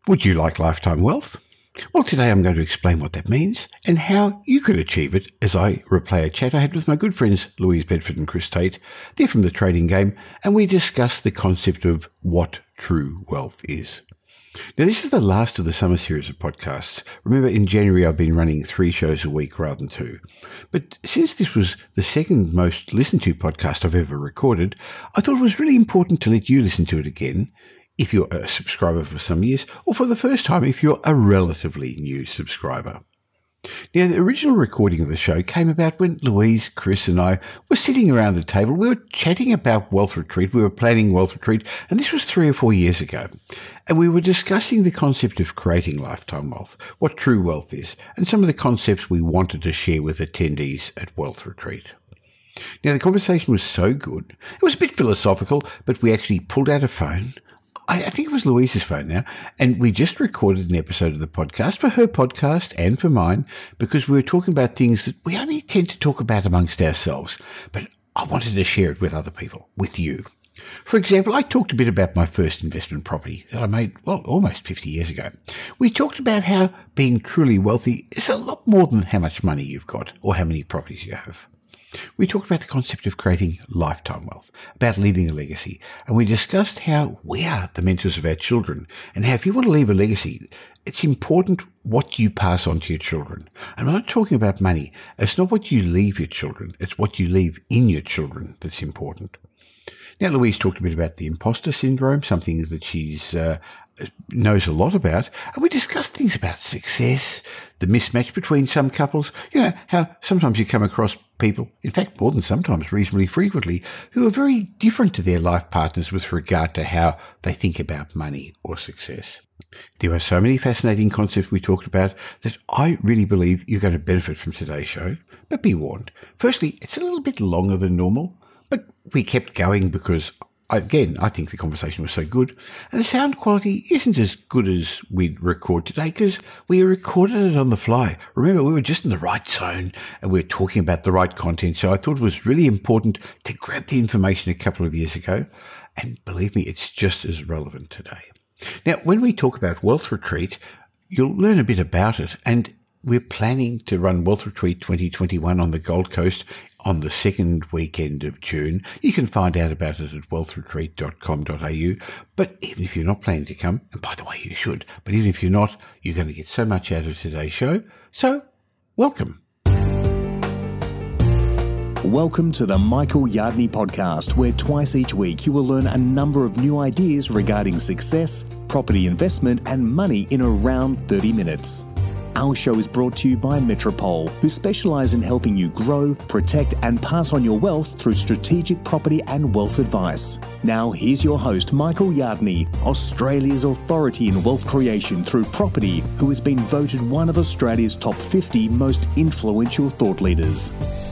Would you like lifetime wealth? Well, today I'm going to explain what that means and how you could achieve it as I replay a chat I had with my good friends Louise Bedford and Chris Tate. They're from the Trading Game, and we discuss the concept of what true wealth is. Now, this is the last of the summer series of podcasts. Remember, in January I've been running 3 shows a week rather than 2. But since this was the second most listened to podcast I've ever recorded, I thought it was really important to let you listen to it again, if you're a subscriber for some years, or for the first time if you're a relatively new subscriber. Now, the original recording of the show came about when Louise, Chris and I were sitting around the table. We were chatting about Wealth Retreat. We were planning Wealth Retreat, and this was 3 or 4 years ago. And we were discussing the concept of creating lifetime wealth, what true wealth is, and some of the concepts we wanted to share with attendees at Wealth Retreat. Now, the conversation was so good. It was a bit philosophical, but we actually pulled out a phone. I think it was Louise's phone now, and we just recorded an episode of the podcast for her podcast and for mine, because we were talking about things that we only tend to talk about amongst ourselves, but I wanted to share it with other people, with you. For example, I talked a bit about my first investment property that I made, almost 50 years ago. We talked about how being truly wealthy is a lot more than how much money you've got or how many properties you have. We talked about the concept of creating lifetime wealth, about leaving a legacy, and we discussed how we are the mentors of our children, and how if you want to leave a legacy, it's important what you pass on to your children. I'm not talking about money. It's not what you leave your children. It's what you leave in your children that's important. Now, Louise talked a bit about the imposter syndrome, something that she's knows a lot about, and we discussed things about success, the mismatch between some couples, how sometimes you come across people, in fact more than sometimes, reasonably frequently, who are very different to their life partners with regard to how they think about money or success. There are so many fascinating concepts we talked about that I really believe you're going to benefit from today's show, but be warned. Firstly, it's a little bit longer than normal, but we kept going because I think the conversation was so good, and the sound quality isn't as good as we'd record today because we recorded it on the fly. Remember, we were just in the right zone and we were talking about the right content, so I thought it was really important to grab the information a couple of years ago, and believe me, it's just as relevant today. Now, when we talk about Wealth Retreat, you'll learn a bit about it, and we're planning to run Wealth Retreat 2021 on the Gold Coast on the second weekend of June. You can find out about it at wealthretreat.com.au. But even if you're not planning to come, and by the way, you should, but even if you're not, you're going to get so much out of today's show. So, welcome. Welcome to the Michael Yardney Podcast, where twice each week you will learn a number of new ideas regarding success, property investment, and money in around 30 minutes. Our show is brought to you by Metropole, who specialise in helping you grow, protect and pass on your wealth through strategic property and wealth advice. Now here's your host, Michael Yardney, Australia's authority in wealth creation through property, who has been voted one of Australia's top 50 most influential thought leaders.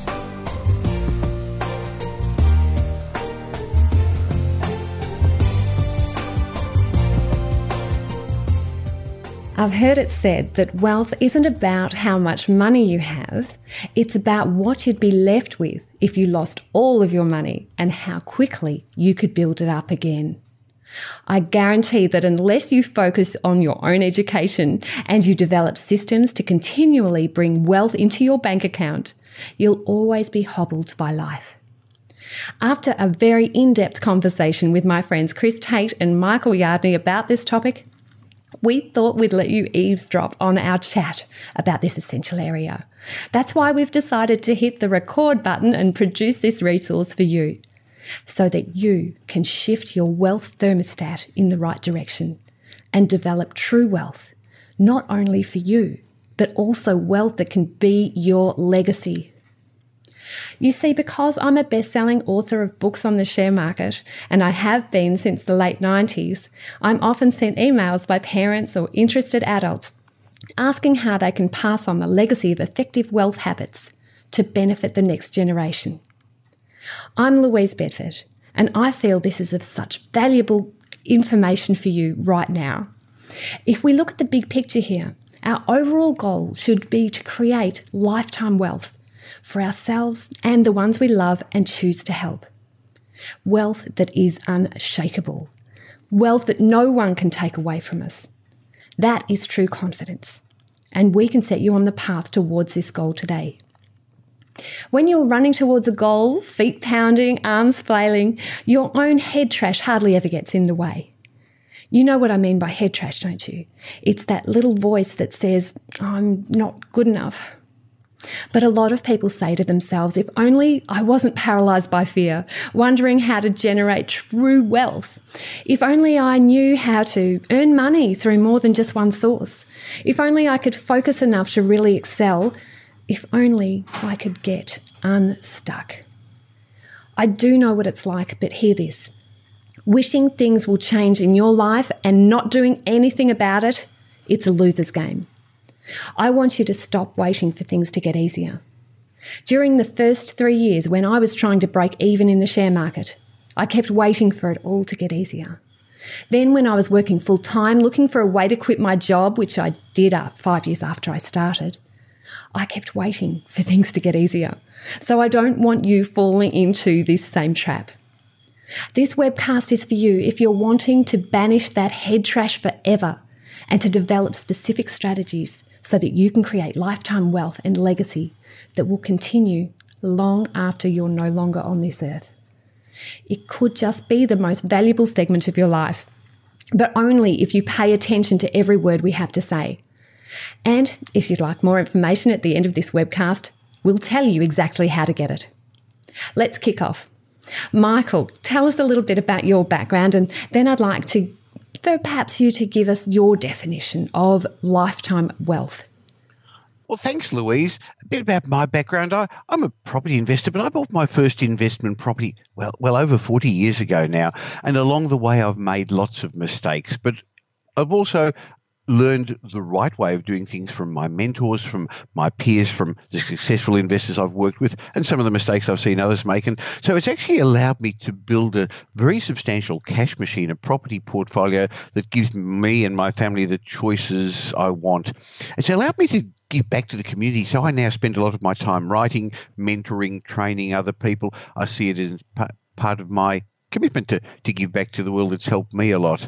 I've heard it said that wealth isn't about how much money you have, it's about what you'd be left with if you lost all of your money and how quickly you could build it up again. I guarantee that unless you focus on your own education and you develop systems to continually bring wealth into your bank account, you'll always be hobbled by life. After a very in-depth conversation with my friends Chris Tate and Michael Yardney about this topic, we thought we'd let you eavesdrop on our chat about this essential area. That's why we've decided to hit the record button and produce this resource for you, so that you can shift your wealth thermostat in the right direction and develop true wealth, not only for you, but also wealth that can be your legacy. You see, because I'm a best-selling author of books on the share market, and I have been since the late 90s, I'm often sent emails by parents or interested adults asking how they can pass on the legacy of effective wealth habits to benefit the next generation. I'm Louise Bedford, and I feel this is of such valuable information for you right now. If we look at the big picture here, our overall goal should be to create lifetime wealth for ourselves and the ones we love and choose to help. Wealth that is unshakable. Wealth that no one can take away from us. That is true confidence. And we can set you on the path towards this goal today. When you're running towards a goal, feet pounding, arms flailing, your own head trash hardly ever gets in the way. You know what I mean by head trash, don't you? It's that little voice that says, I'm not good enough. But a lot of people say to themselves, if only I wasn't paralysed by fear, wondering how to generate true wealth. If only I knew how to earn money through more than just one source. If only I could focus enough to really excel. If only I could get unstuck. I do know what it's like, but hear this. Wishing things will change in your life and not doing anything about it, it's a loser's game. I want you to stop waiting for things to get easier. During the first 3 years when I was trying to break even in the share market, I kept waiting for it all to get easier. Then when I was working full-time, looking for a way to quit my job, which I did 5 years after I started, I kept waiting for things to get easier. So I don't want you falling into this same trap. This webcast is for you if you're wanting to banish that head trash forever and to develop specific strategies so that you can create lifetime wealth and legacy that will continue long after you're no longer on this earth. It could just be the most valuable segment of your life, but only if you pay attention to every word we have to say. And if you'd like more information at the end of this webcast, we'll tell you exactly how to get it. Let's kick off. Michael, tell us a little bit about your background, and then I'd like for perhaps you to give us your definition of lifetime wealth. Well, thanks, Louise. A bit about my background. I'm a property investor, but I bought my first investment property, well over 40 years ago now. And along the way, I've made lots of mistakes, but I've also learned the right way of doing things from my mentors, from my peers, from the successful investors I've worked with, and some of the mistakes I've seen others make. And so it's actually allowed me to build a very substantial cash machine, a property portfolio that gives me and my family the choices I want. It's allowed me to give back to the community. So I now spend a lot of my time writing, mentoring, training other people. I see it as part of my commitment to give back to the world. It's helped me a lot.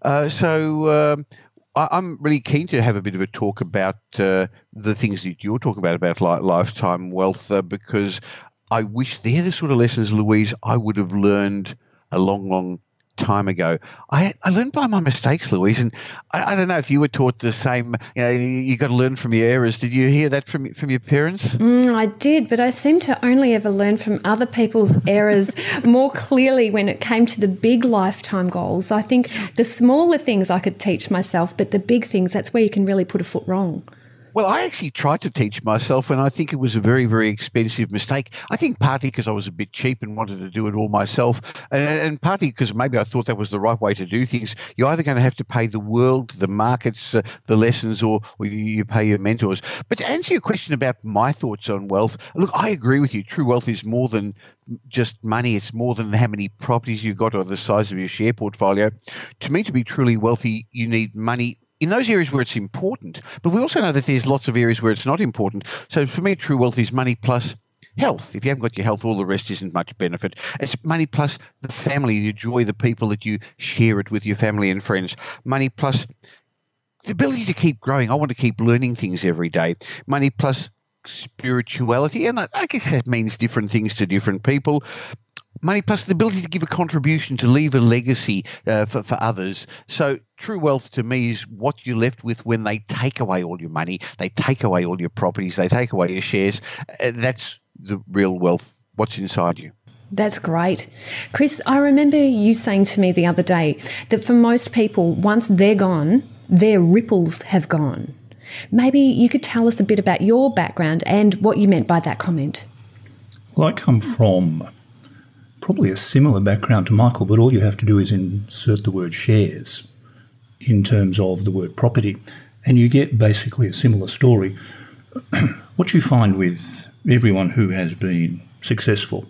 I'm really keen to have a bit of a talk about the things that you're talking about lifetime wealth, because I wish they're the sort of lessons, Louise, I would have learned a long, long time ago. I learned by my mistakes, Louise, and I don't know if you were taught the same. You got to learn from your errors. Did you hear that from your parents? I did, but I seem to only ever learn from other people's errors more clearly when it came to the big lifetime goals. I think the smaller things I could teach myself, but the big things, that's where you can really put a foot wrong. Well, I actually tried to teach myself, and I think it was a very, very expensive mistake. I think partly because I was a bit cheap and wanted to do it all myself, and partly because maybe I thought that was the right way to do things. You're either going to have to pay the world, the markets, the lessons, or you pay your mentors. But to answer your question about my thoughts on wealth, look, I agree with you. True wealth is more than just money. It's more than how many properties you've got or the size of your share portfolio. To me, to be truly wealthy, you need money in those areas where it's important, but we also know that there's lots of areas where it's not important. So for me, true wealth is money plus health. If you haven't got your health, all the rest isn't much benefit. It's money plus the family, the joy, the people that you share it with, your family and friends. Money plus the ability to keep growing. I want to keep learning things every day. Money plus spirituality, and I guess that means different things to different people. Money plus the ability to give a contribution, to leave a legacy for others. So true wealth to me is what you're left with when they take away all your money, they take away all your properties, they take away your shares. That's the real wealth, what's inside you. That's great. Chris, I remember you saying to me the other day that for most people, once they're gone, their ripples have gone. Maybe you could tell us a bit about your background and what you meant by that comment. Well, I come from probably a similar background to Michael, but all you have to do is insert the word shares in terms of the word property, and you get basically a similar story. What you find with everyone who has been successful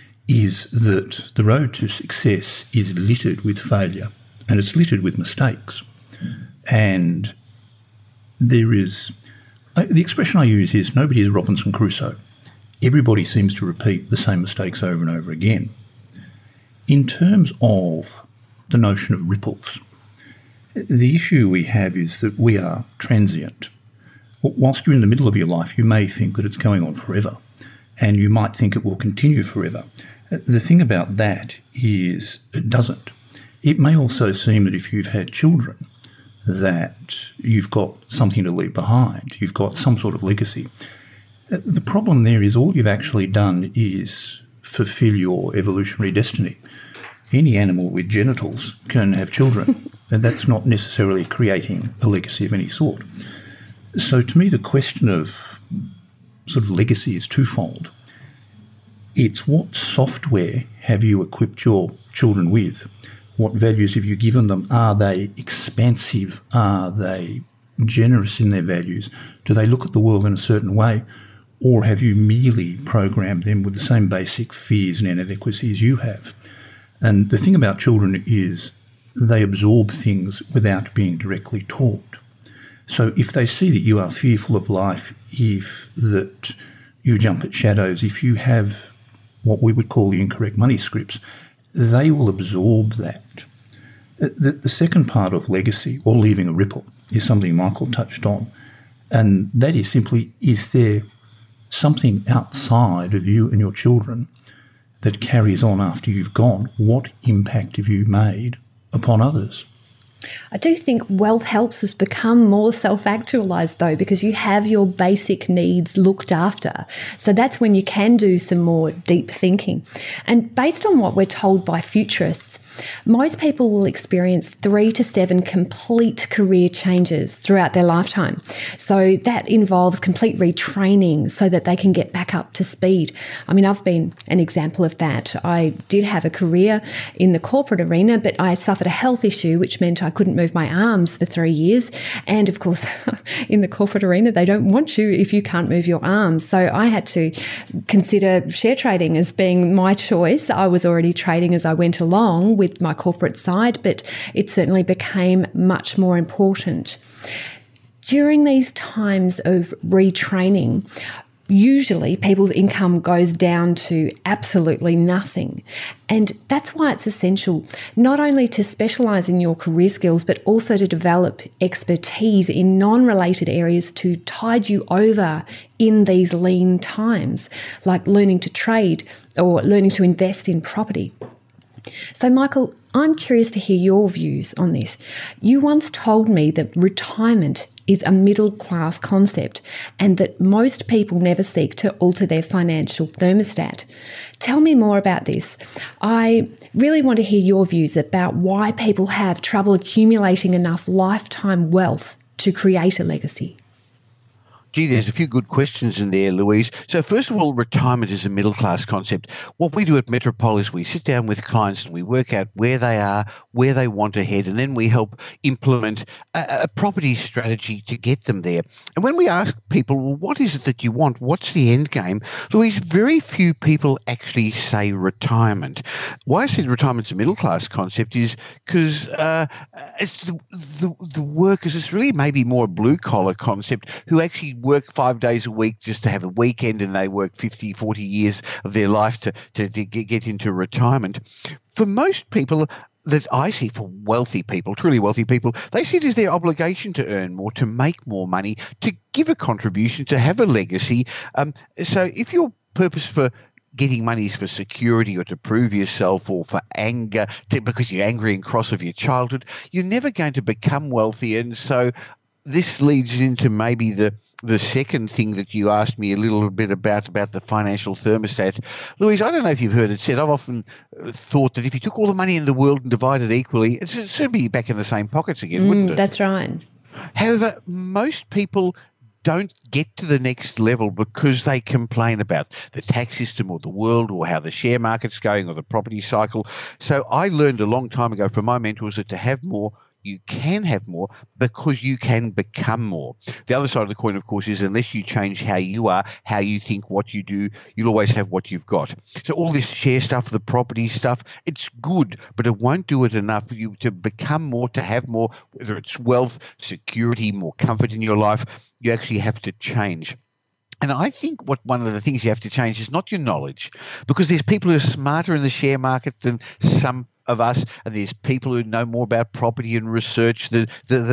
is that the road to success is littered with failure, and it's littered with mistakes. And there is, the expression I use is, nobody is Robinson Crusoe. Everybody seems to repeat the same mistakes over and over again. In terms of the notion of ripples, The issue we have is that we are transient. Whilst you're in the middle of your life, you may think that it's going on forever, and you might think it will continue forever. The thing about that is it doesn't. It may also seem that if you've had children, that you've got something to leave behind. You've got some sort of legacy. The problem there is all you've actually done is fulfill your evolutionary destiny. Any animal with genitals can have children, and that's not necessarily creating a legacy of any sort. So to me, the question of sort of legacy is twofold. It's what software have you equipped your children with? What values have you given them? Are they expansive? Are they generous in their values? Do they look at the world in a certain way? Or have you merely programmed them with the same basic fears and inadequacies you have? And the thing about children is they absorb things without being directly taught. So if they see that you are fearful of life, if that you jump at shadows, if you have what we would call the incorrect money scripts, they will absorb that. The second part of legacy, or leaving a ripple, is something Michael touched on. And that is simply, is there something outside of you and your children that carries on after you've gone? What impact have you made upon others? I do think wealth helps us become more self-actualised, though, because you have your basic needs looked after. So that's when you can do some more deep thinking. And based on what we're told by futurists, most people will experience 3 to 7 complete career changes throughout their lifetime. So that involves complete retraining so that they can get back up to speed. I mean, I've been an example of that. I did have a career in the corporate arena, but I suffered a health issue, which meant I couldn't move my arms for 3 years. And of course, in the corporate arena, they don't want you if you can't move your arms. So I had to consider share trading as being my choice. I was already trading as I went along with my corporate side, but it certainly became much more important. During these times of retraining, usually people's income goes down to absolutely nothing. And that's why it's essential not only to specialise in your career skills, but also to develop expertise in non-related areas to tide you over in these lean times, like learning to trade or learning to invest in property. So, Michael, I'm curious to hear your views on this. You once told me that retirement is a middle-class concept and that most people never seek to alter their financial thermostat. Tell me more about this. I really want to hear your views about why people have trouble accumulating enough lifetime wealth to create a legacy. Gee, there's a few good questions in there, Louise. So first of all, retirement is a middle-class concept. What we do at Metropole is we sit down with clients and we work out where they are, where they want to head, and then we help implement a property strategy to get them there. And when we ask people, well, what is it that you want? What's the end game? Louise, very few people actually say retirement. Why I said retirement's a middle-class concept is because it's the workers, it's really maybe more a blue-collar concept who actually work 5 days a week just to have a weekend, and they work 50, 40 years of their life to get into retirement. For most people that I see, for wealthy people, truly wealthy people, they see it as their obligation to earn more, to make more money, to give a contribution, to have a legacy. So if your purpose for getting money is for security or to prove yourself or for anger, because you're angry and cross of your childhood, you're never going to become wealthy. And so this leads into maybe the second thing that you asked me a little bit about the financial thermostat. Louise, I don't know if you've heard it said, I've often thought that if you took all the money in the world and divided equally, it'd certainly be back in the same pockets again, wouldn't it? That's right. However, most people don't get to the next level because they complain about the tax system or the world or how the share market's going or the property cycle. So I learned a long time ago from my mentors that to have more, you can have more because you can become more. The other side of the coin, of course, is unless you change how you are, how you think, what you do, you'll always have what you've got. So all this share stuff, the property stuff, it's good, but it won't do it enough for you to become more, to have more, whether it's wealth, security, more comfort in your life. You actually have to change. And I think one of the things you have to change is not your knowledge, because there's people who are smarter in the share market than some of us, and there's people who know more about property and research than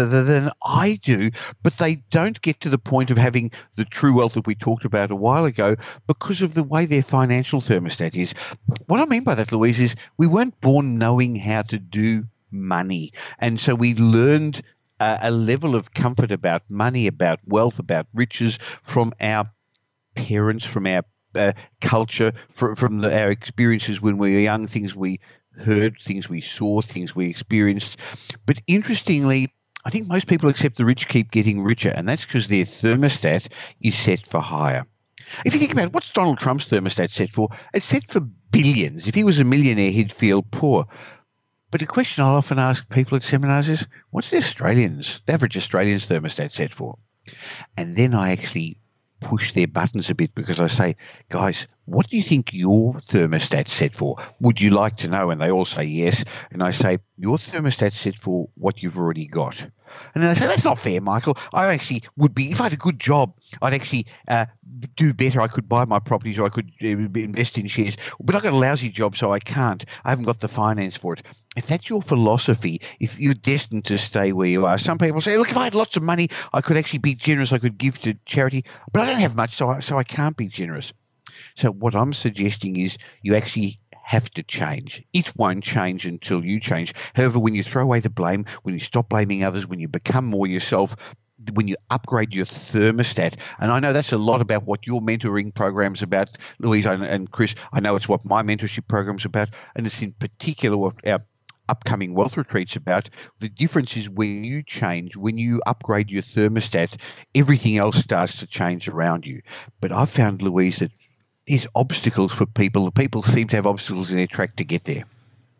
I do, but they don't get to the point of having the true wealth that we talked about a while ago because of the way their financial thermostat is. What I mean by that, Louise, is we weren't born knowing how to do money, and so we learned a level of comfort about money, about wealth, about riches from our parents, from our culture, from our experiences when we were young, things we heard, things we saw, things we experienced. But interestingly, I think most people accept the rich keep getting richer, and that's because their thermostat is set for higher. If you think about it, what's Donald Trump's thermostat set for? It's set for billions. If he was a millionaire, he'd feel poor. But a question I'll often ask people at seminars is, what's the average Australian's thermostat set for? And then I actually push their buttons a bit because I say, guys, what do you think your thermostat's set for? Would you like to know? And they all say yes. And I say, your thermostat's set for what you've already got. And then they say, that's not fair, Michael. I actually would be, if I had a good job, I'd actually do better. I could buy my properties or I could invest in shares. But I've got a lousy job, so I can't. I haven't got the finance for it. If that's your philosophy, if you're destined to stay where you are, some people say, look, if I had lots of money, I could actually be generous. I could give to charity. But I don't have much, so I can't be generous. So what I'm suggesting is you actually have to change. It won't change until you change. However, when you throw away the blame, when you stop blaming others, when you become more yourself, when you upgrade your thermostat, and I know that's a lot about what your mentoring program's about, Louise and Chris. I know it's what my mentorship program's about, and it's in particular what our upcoming wealth retreat's about. The difference is when you change, when you upgrade your thermostat, everything else starts to change around you. But I've found, Louise, that there's obstacles for people. The people seem to have obstacles in their track to get there.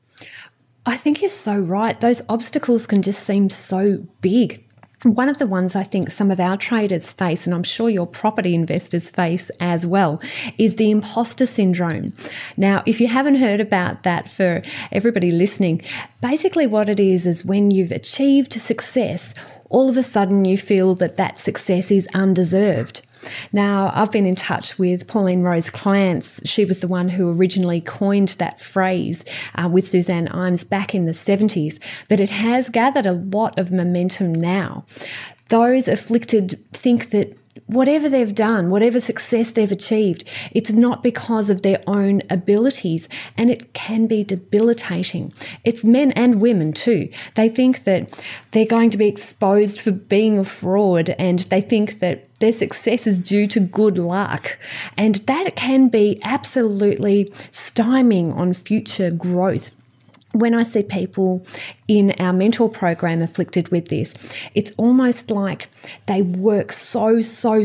I think you're so right. Those obstacles can just seem so big. One of the ones I think some of our traders face, and I'm sure your property investors face as well, is the imposter syndrome. Now, if you haven't heard about that, for everybody listening, basically what it is when you've achieved success, all of a sudden you feel that that success is undeserved. Now, I've been in touch with Pauline Rose Clance. She was the one who originally coined that phrase with Suzanne Imes back in the 70s, but it has gathered a lot of momentum now. Those afflicted think that whatever they've done, whatever success they've achieved, it's not because of their own abilities, and it can be debilitating. It's men and women too. They think that they're going to be exposed for being a fraud, and they think that their success is due to good luck. And that can be absolutely stymieing on future growth. When I see people in our mentor program afflicted with this, it's almost like they work so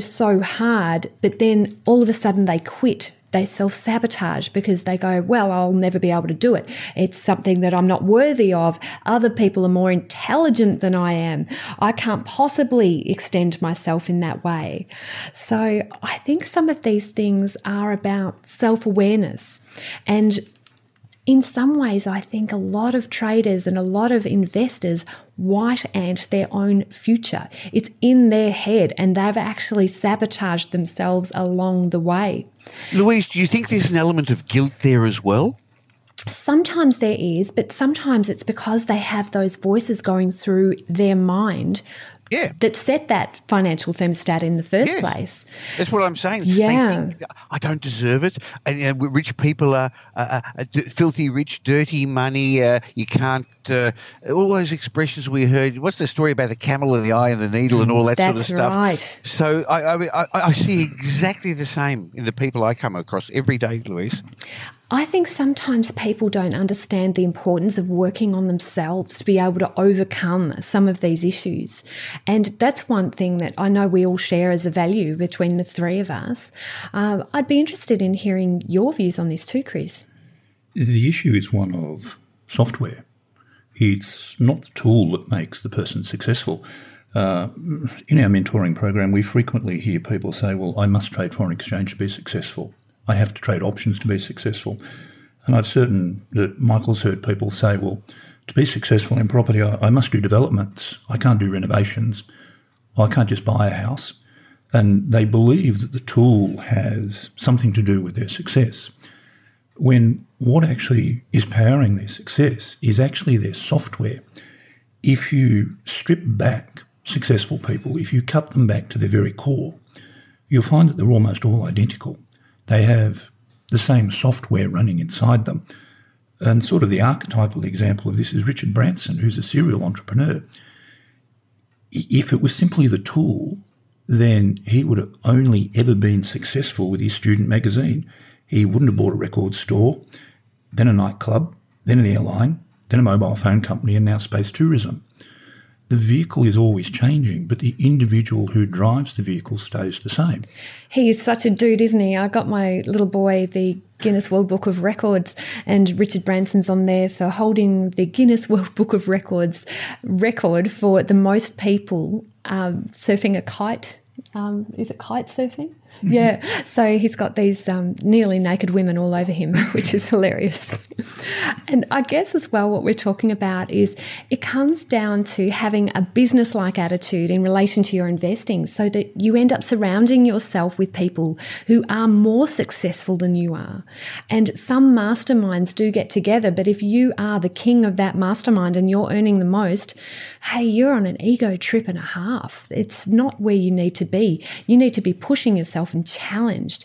hard, but then all of a sudden they quit. They self-sabotage because they go, well, I'll never be able to do it. It's something that I'm not worthy of. Other people are more intelligent than I am. I can't possibly extend myself in that way. So I think some of these things are about self-awareness. And in some ways, I think a lot of traders and a lot of investors white ant their own future. It's in their head, and they've actually sabotaged themselves along the way. Louise, do you think there's an element of guilt there as well? Sometimes there is, but sometimes it's because they have those voices going through their mind that set that financial thermostat in the first place. That's what I'm saying. Yeah. They think, I don't deserve it. And rich people are filthy rich, dirty money. You can't, all those expressions we heard. What's the story about the camel and the eye and the needle and all that sort of stuff? That's right. So I see exactly the same in the people I come across every day, Louise. I think sometimes people don't understand the importance of working on themselves to be able to overcome some of these issues. And that's one thing that I know we all share as a value between the three of us. I'd be interested in hearing your views on this too, Chris. The issue is one of software. It's not the tool that makes the person successful. In our mentoring program, we frequently hear people say, well, I must trade foreign exchange to be successful. I have to trade options to be successful. And I've certain that Michael's heard people say, well, to be successful in property, I must do developments. I can't do renovations. I can't just buy a house. And they believe that the tool has something to do with their success. When what actually is powering their success is actually their software. If you strip back successful people, if you cut them back to their very core, you'll find that they're almost all identical. They have the same software running inside them. And sort of the archetypal example of this is Richard Branson, who's a serial entrepreneur. If it was simply the tool, then he would have only ever been successful with his student magazine. He wouldn't have bought a record store, then a nightclub, then an airline, then a mobile phone company, and now space tourism. The vehicle is always changing, but the individual who drives the vehicle stays the same. He is such a dude, isn't he? I got my little boy the Guinness World Book of Records, and Richard Branson's on there for holding the Guinness World Book of Records record for the most people surfing a kite. Is it kite surfing? Yeah. So he's got these nearly naked women all over him, which is hilarious. And I guess as well what we're talking about is it comes down to having a business-like attitude in relation to your investing so that you end up surrounding yourself with people who are more successful than you are. And some masterminds do get together, but if you are the king of that mastermind and you're earning the most, hey, you're on an ego trip and a half. It's not where you need to be. You need to be pushing yourself and challenged.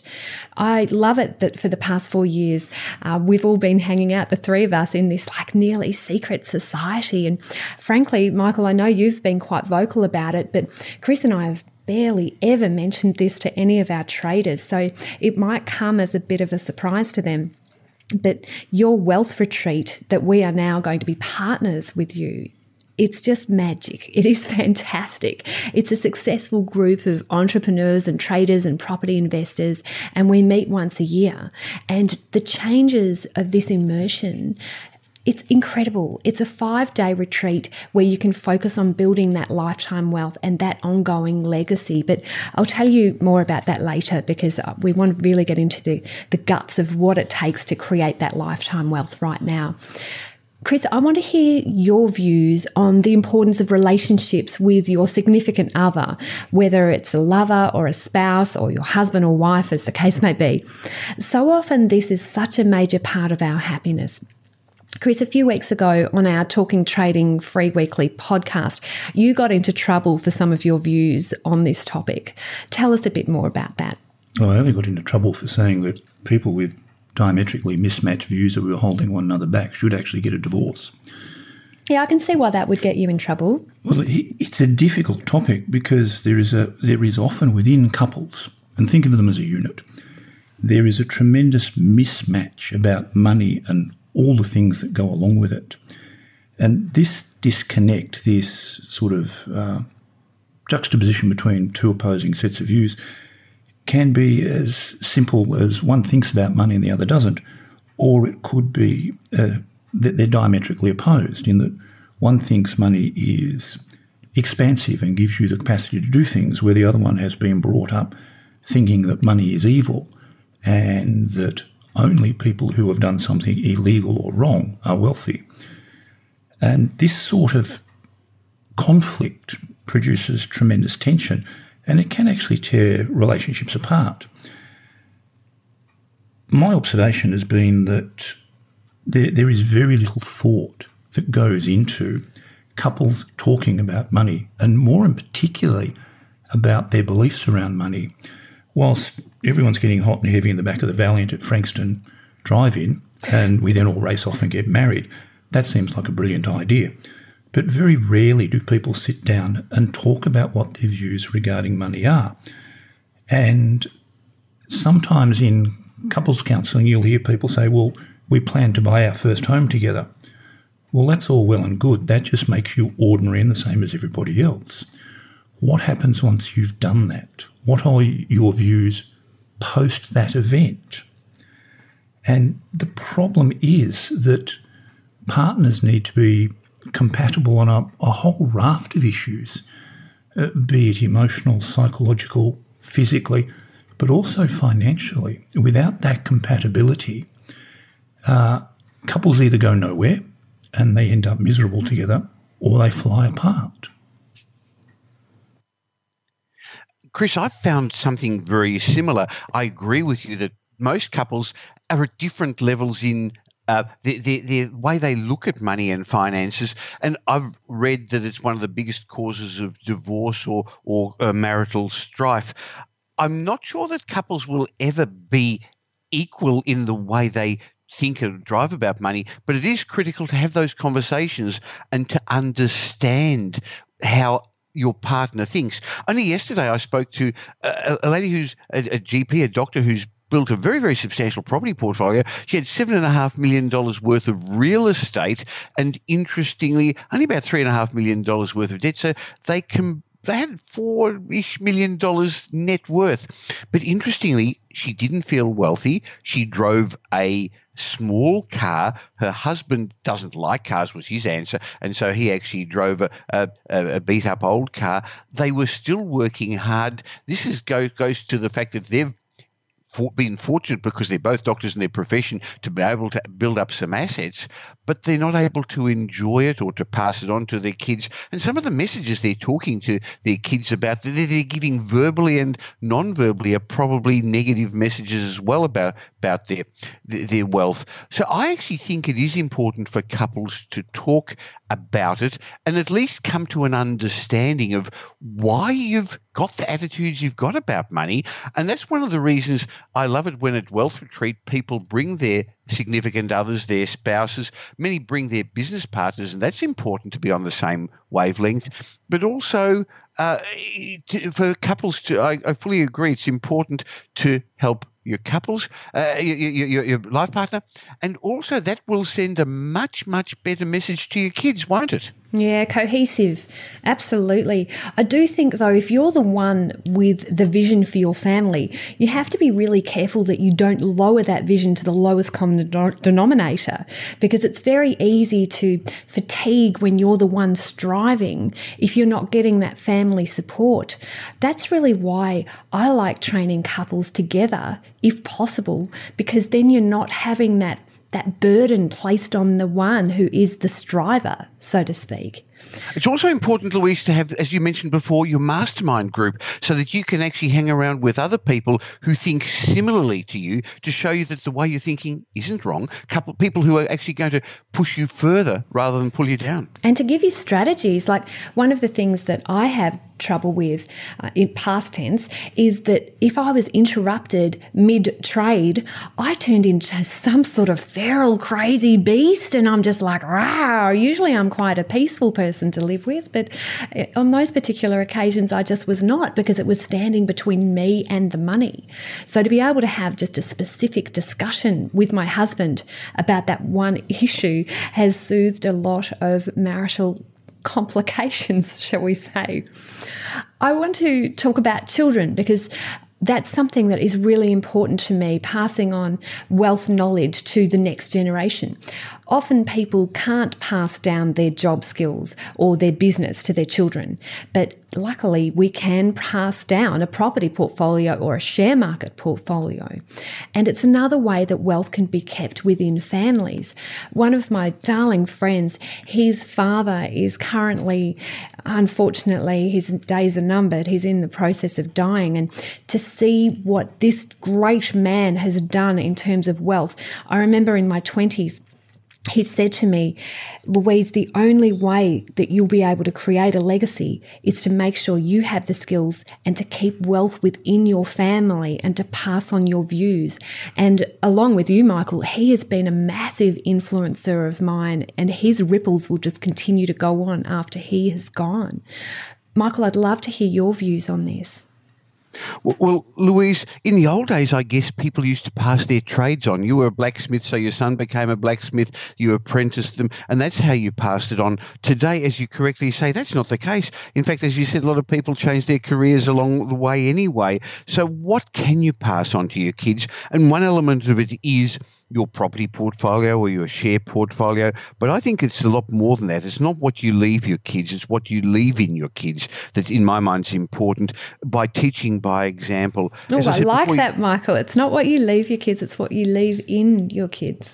I love it that for the past 4 years, we've all been hanging out, the three of us, in this like nearly secret society. And frankly, Michael, I know you've been quite vocal about it, but Chris and I have barely ever mentioned this to any of our traders. So it might come as a bit of a surprise to them. But your wealth retreat that we are now going to be partners with you, it's just magic. It is fantastic. It's a successful group of entrepreneurs and traders and property investors, and we meet once a year. And the changes of this immersion, it's incredible. It's a 5-day retreat where you can focus on building that lifetime wealth and that ongoing legacy. But I'll tell you more about that later because we want to really get into the guts of what it takes to create that lifetime wealth right now. Chris, I want to hear your views on the importance of relationships with your significant other, whether it's a lover or a spouse or your husband or wife, as the case may be. So often this is such a major part of our happiness. Chris, a few weeks ago on our Talking Trading Free Weekly podcast, you got into trouble for some of your views on this topic. Tell us a bit more about that. Well, I only got into trouble for saying that people with diametrically mismatched views that we were holding one another back should actually get a divorce. Yeah, I can see why that would get you in trouble. Well, it's a difficult topic because there is often within couples, and think of them as a unit, there is a tremendous mismatch about money and all the things that go along with it. And this disconnect, this sort of juxtaposition between two opposing sets of views can be as simple as one thinks about money and the other doesn't, or it could be that they're diametrically opposed in that one thinks money is expansive and gives you the capacity to do things, where the other one has been brought up thinking that money is evil and that only people who have done something illegal or wrong are wealthy. And this sort of conflict produces tremendous tension, and it can actually tear relationships apart. My observation has been that there is very little thought that goes into couples talking about money, and more in particularly about their beliefs around money. Whilst everyone's getting hot and heavy in the back of the Valiant at Frankston Drive-In, and we then all race off and get married, that seems like a brilliant idea. But very rarely do people sit down and talk about what their views regarding money are. And sometimes in couples counselling, you'll hear people say, well, we plan to buy our first home together. Well, that's all well and good. That just makes you ordinary and the same as everybody else. What happens once you've done that? What are your views post that event? And the problem is that partners need to be compatible on a whole raft of issues, be it emotional, psychological, physically, but also financially. Without that compatibility, couples either go nowhere and they end up miserable together, or they fly apart. Chris, I've found something very similar. I agree with you that most couples are at different levels in the way they look at money and finances. And I've read that it's one of the biggest causes of divorce or marital strife. I'm not sure that couples will ever be equal in the way they think and drive about money, but it is critical to have those conversations and to understand how your partner thinks. Only yesterday I spoke to a lady who's a GP, a doctor who's built a very, very substantial property portfolio. She had $7.5 million worth of real estate and, interestingly, only about $3.5 million worth of debt. So they had $4-ish million net worth. But interestingly, she didn't feel wealthy. She drove a small car. Her husband doesn't like cars, was his answer, and so he actually drove a beat-up old car. They were still working hard. This goes to the fact that they've been fortunate because they're both doctors in their profession to be able to build up some assets, but they're not able to enjoy it or to pass it on to their kids. And some of the messages they're talking to their kids about that they're giving verbally and non-verbally are probably negative messages as well about their wealth. So I actually think it is important for couples to talk about it and at least come to an understanding of why you've got the attitudes you've got about money. And that's one of the reasons I love it when at Wealth Retreat people bring their significant others, their spouses. Many bring their business partners, and that's important to be on the same wavelength. But also for couples I fully agree, it's important to help your couples, your life partner, and also that will send a much, much better message to your kids, won't it? Yeah, cohesive. Absolutely. I do think, though, if you're the one with the vision for your family, you have to be really careful that you don't lower that vision to the lowest common denominator, because it's very easy to fatigue when you're the one striving if you're not getting that family support. That's really why I like training couples together, if possible, because then you're not having that burden placed on the one who is the striver, so to speak. It's also important, Louise, to have, as you mentioned before, your mastermind group so that you can actually hang around with other people who think similarly to you to show you that the way you're thinking isn't wrong. People who are actually going to push you further rather than pull you down. And to give you strategies, like one of the things that I have trouble with in past tense is that if I was interrupted mid-trade, I turned into some sort of feral crazy beast, and I'm just like, rah. Usually I'm quite a peaceful person to live with, but on those particular occasions I just was not, because it was standing between me and the money. So to be able to have just a specific discussion with my husband about that one issue has soothed a lot of marital complications, shall we say. I want to talk about children because that's something that is really important to me, passing on wealth knowledge to the next generation. Often people can't pass down their job skills or their business to their children, but luckily we can pass down a property portfolio or a share market portfolio. And it's another way that wealth can be kept within families. One of my darling friends, his father is currently, unfortunately, his days are numbered. He's in the process of dying. And to see what this great man has done in terms of wealth, I remember in my 20s, he said to me, Louise, the only way that you'll be able to create a legacy is to make sure you have the skills and to keep wealth within your family and to pass on your views. And along with you, Michael, he has been a massive influencer of mine, and his ripples will just continue to go on after he has gone. Michael, I'd love to hear your views on this. Well, Louise, in the old days, I guess people used to pass their trades on. You were a blacksmith, so your son became a blacksmith, you apprenticed them, and that's how you passed it on. Today, as you correctly say, that's not the case. In fact, as you said, a lot of people change their careers along the way anyway. So what can you pass on to your kids? And one element of it is your property portfolio or your share portfolio. But I think it's a lot more than that. It's not what you leave your kids, it's what you leave in your kids that, in my mind, is important by teaching by example. Oh, I like that, Michael. It's not what you leave your kids, it's what you leave in your kids.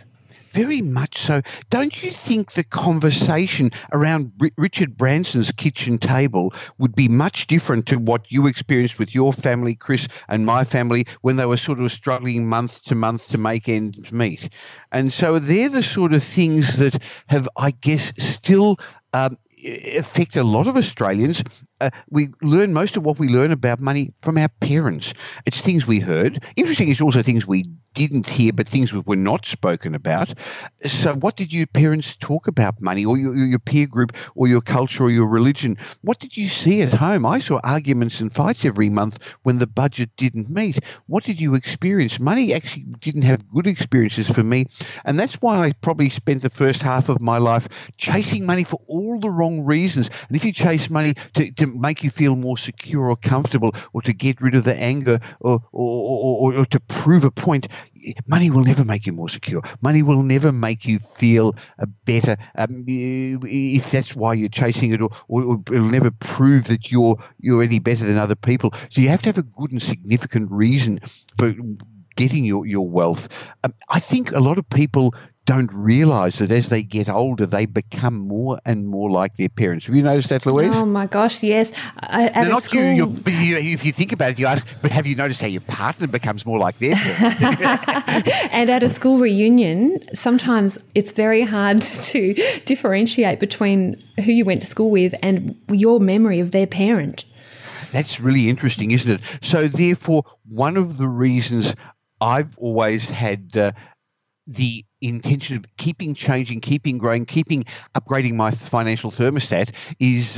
Very much so. Don't you think the conversation around Richard Branson's kitchen table would be much different to what you experienced with your family, Chris, and my family when they were sort of struggling month to month to make ends meet? And so they're the sort of things that have, I guess, still affect a lot of Australians. We learn most of what we learn about money from our parents. It's things we heard. Interesting, it's also things we didn't hear, but things that were not spoken about. So what did your parents talk about money, or your peer group, or your culture, or your religion? What did you see at home? I saw arguments and fights every month when the budget didn't meet. What did you experience? Money actually didn't have good experiences for me, and that's why I probably spent the first half of my life chasing money for all the wrong reasons. And if you chase money to make you feel more secure or comfortable, or to get rid of the anger, or to prove a point, money will never make you more secure. Money will never make you feel better if that's why you're chasing it, or it'll never prove that you're any better than other people. So you have to have a good and significant reason for getting your wealth. I think a lot of people don't realise that as they get older, they become more and more like their parents. Have you noticed that, Louise? Oh, my gosh, yes. Not school, if you think about it, you ask, but have you noticed how your partner becomes more like their parents? And at a school reunion, sometimes it's very hard to differentiate between who you went to school with and your memory of their parent. That's really interesting, isn't it? So therefore, one of the reasons I've always had the intention of keeping changing, keeping growing, keeping upgrading my financial thermostat is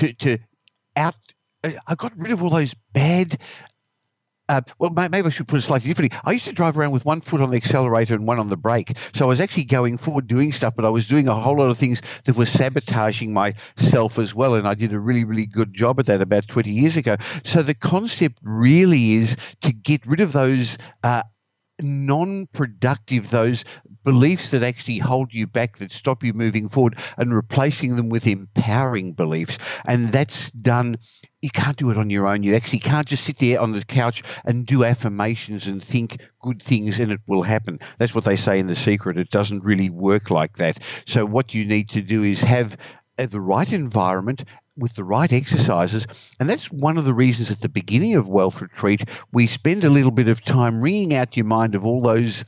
I got rid of all those bad. Well, maybe I should put it slightly differently. I used to drive around with one foot on the accelerator and one on the brake. So I was actually going forward doing stuff, but I was doing a whole lot of things that were sabotaging myself as well. And I did a really, really good job at that about 20 years ago. So the concept really is to get rid of those non-productive, those beliefs that actually hold you back, that stop you moving forward, and replacing them with empowering beliefs. And that's done. You can't do it on your own. You actually can't just sit there on the couch and do affirmations and think good things and it will happen. That's what they say in The Secret. It doesn't really work like that. So what you need to do is have the right environment with the right exercises. And that's one of the reasons at the beginning of Wealth Retreat, we spend a little bit of time wringing out your mind of all those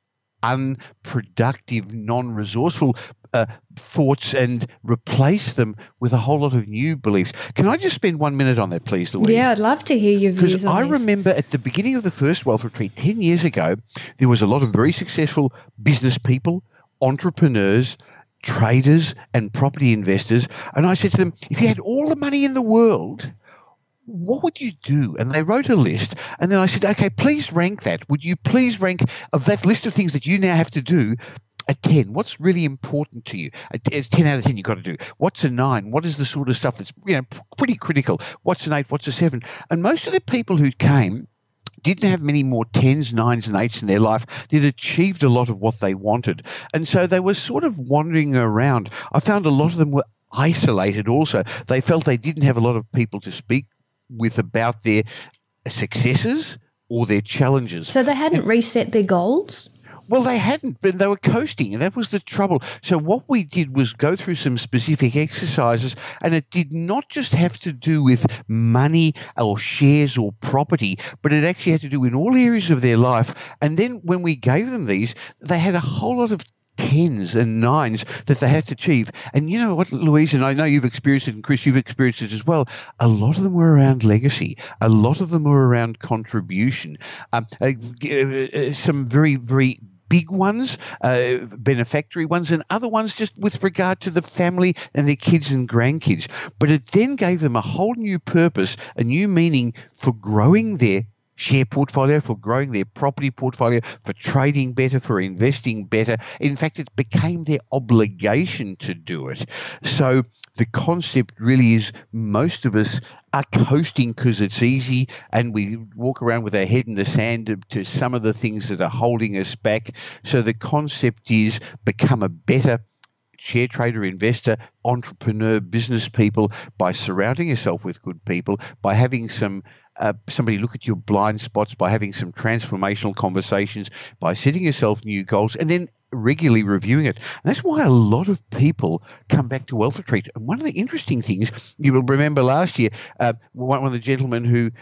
unproductive, non-resourceful thoughts and replace them with a whole lot of new beliefs. Can I just spend 1 minute on that, please, Louise? Yeah, I'd love to hear your views on this. Because I remember at the beginning of the first Wealth Retreat 10 years ago, there was a lot of very successful business people, entrepreneurs, traders and property investors. And I said to them, if you had all the money in the world, what would you do? And they wrote a list. And then I said, okay, please rank that. Would you please rank of that list of things that you now have to do a 10? What's really important to you? A 10 out of 10 you've got to do. What's a 9? What is the sort of stuff that's pretty critical? What's an 8? What's a 7? And most of the people who came didn't have many more 10s, 9s and 8s in their life. They'd achieved a lot of what they wanted. And so they were sort of wandering around. I found a lot of them were isolated also. They felt they didn't have a lot of people to speak with about their successes or their challenges. So they hadn't reset their goals? Well, they hadn't, but they were coasting, and that was the trouble. So what we did was go through some specific exercises, and it did not just have to do with money or shares or property, but it actually had to do in all areas of their life. And then when we gave them these, they had a whole lot of 10s and 9s that they had to achieve. And you know what, Louise, and I know you've experienced it, and Chris, you've experienced it as well, a lot of them were around legacy. A lot of them were around contribution. Some very, very big ones, benefactory ones, and other ones just with regard to the family and their kids and grandkids. But it then gave them a whole new purpose, a new meaning for growing their share portfolio, for growing their property portfolio, for trading better, for investing better. In fact, it became their obligation to do it. So the concept really is most of us are coasting because it's easy, and we walk around with our head in the sand to some of the things that are holding us back. So the concept is become a better share trader, investor, entrepreneur, business people by surrounding yourself with good people, by having somebody look at your blind spots, by having some transformational conversations, by setting yourself new goals, and then regularly reviewing it. And that's why a lot of people come back to Wealth Retreat. And one of the interesting things, you will remember last year, one of the gentlemen who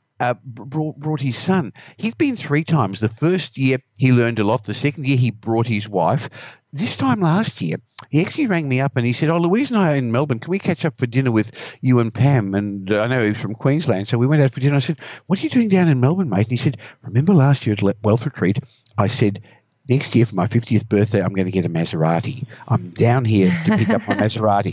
brought his son. He's been 3 times. The first year he learned a lot. The second year he brought his wife. This time last year, he actually rang me up and he said, Louise and I are in Melbourne. Can we catch up for dinner with you and Pam? And I know he's from Queensland. So we went out for dinner. I said, what are you doing down in Melbourne, mate? And he said, remember last year at Wealth Retreat, I said, next year for my 50th birthday, I'm going to get a Maserati. I'm down here to pick up my Maserati.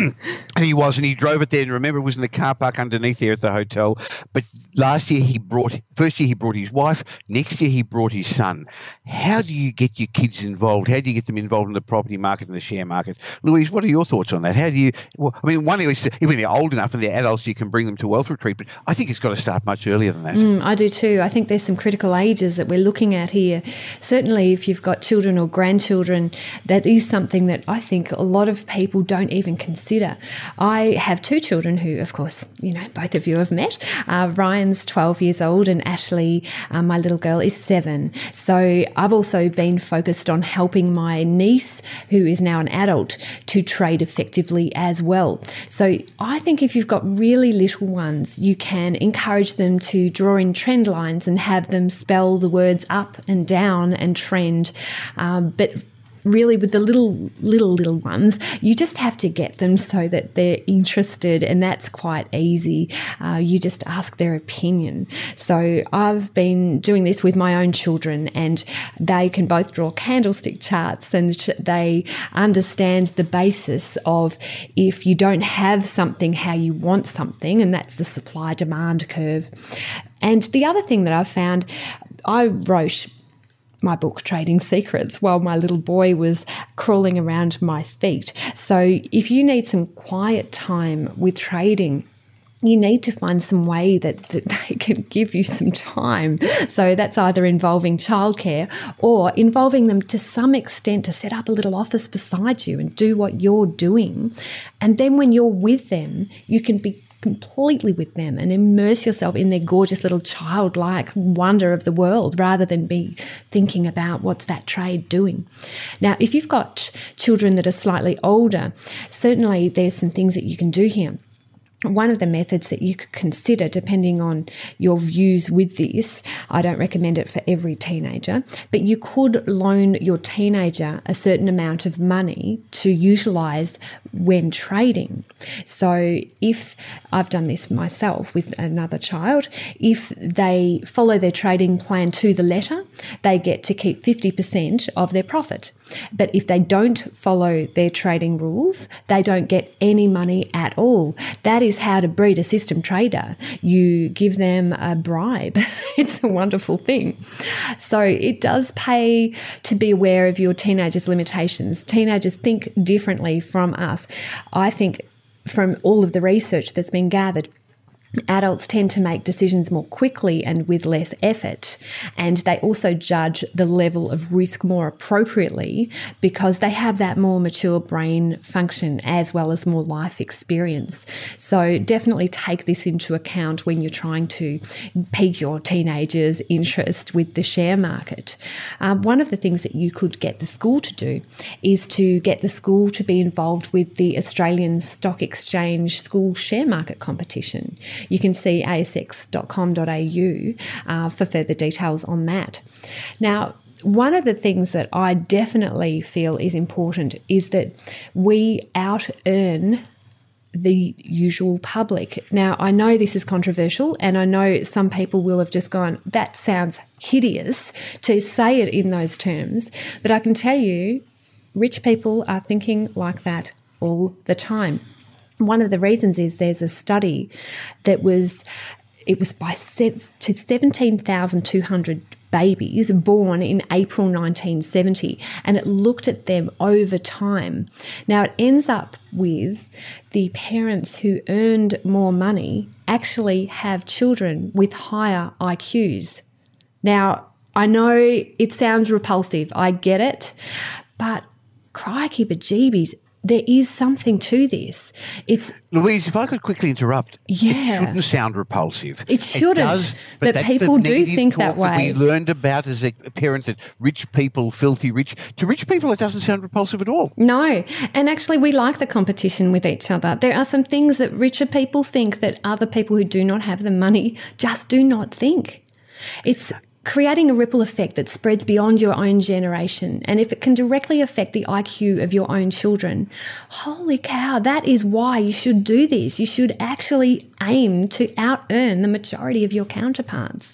And he was, and he drove it there. And remember, it was in the car park underneath there at the hotel. But first year he brought his wife. Next year he brought his son. How do you get your kids involved? How do you get them involved in the property market and the share market? Louise, what are your thoughts on that? How do you, one, at least, even they're old enough and they're adults, you can bring them to Wealth Retreat. But I think it's got to start much earlier than that. I do too. I think there's some critical ages that we're looking at here. Certainly, if you've got children or grandchildren, that is something that I think a lot of people don't even consider. I have 2 children who, of course, both of you have met. Ryan's 12 years old and Ashley, my little girl, is 7. So I've also been focused on helping my niece, who is now an adult, to trade effectively as well. So I think if you've got really little ones, you can encourage them to draw in trend lines and have them spell the words up and down and trend. But really with the little ones, you just have to get them so that they're interested, and that's quite easy. You just ask their opinion. So I've been doing this with my own children, and they can both draw candlestick charts, and they understand the basis of if you don't have something, how you want something, and that's the supply-demand curve. And the other thing that I've found, I wrote my book Trading Secrets while my little boy was crawling around my feet. So if you need some quiet time with trading, you need to find some way that they can give you some time. So that's either involving childcare or involving them to some extent to set up a little office beside you and do what you're doing. And then when you're with them, you can be completely with them and immerse yourself in their gorgeous little childlike wonder of the world rather than be thinking about what's that trade doing. Now, if you've got children that are slightly older, certainly there's some things that you can do here. One of the methods that you could consider, depending on your views with this, I don't recommend it for every teenager, but you could loan your teenager a certain amount of money to utilise when trading. So if I've done this myself with another child, if they follow their trading plan to the letter, they get to keep 50% of their profit. But if they don't follow their trading rules, they don't get any money at all. That is how to breed a system trader. You give them a bribe. It's a wonderful thing. So it does pay to be aware of your teenagers' limitations. Teenagers think differently from us. I think from all of the research that's been gathered, adults tend to make decisions more quickly and with less effort, and they also judge the level of risk more appropriately because they have that more mature brain function as well as more life experience. So definitely take this into account when you're trying to pique your teenagers' interest with the share market. One of the things that you could get the school to do is to get the school to be involved with the Australian Stock Exchange School Share Market Competition. You can see asx.com.au for further details on that. Now, one of the things that I definitely feel is important is that we out-earn the usual public. Now, I know this is controversial, and I know some people will have just gone, that sounds hideous to say it in those terms, but I can tell you, rich people are thinking like that all the time. One of the reasons is there's a study that was by 17,200 babies born in April 1970, and it looked at them over time. Now, it ends up with the parents who earned more money actually have children with higher IQs. Now, I know it sounds repulsive, I get it, but crikey bejeebies, there is something to this. It's Louise, if I could quickly interrupt, it shouldn't sound repulsive. It shouldn't, does, but people do think that way. We learned about as a parent that rich people, filthy rich. To rich people, it doesn't sound repulsive at all. No, and actually we like the competition with each other. There are some things that richer people think that other people who do not have the money just do not think. It's creating a ripple effect that spreads beyond your own generation. And if it can directly affect the IQ of your own children, holy cow, that is why you should do this. You should actually aim to out-earn the majority of your counterparts.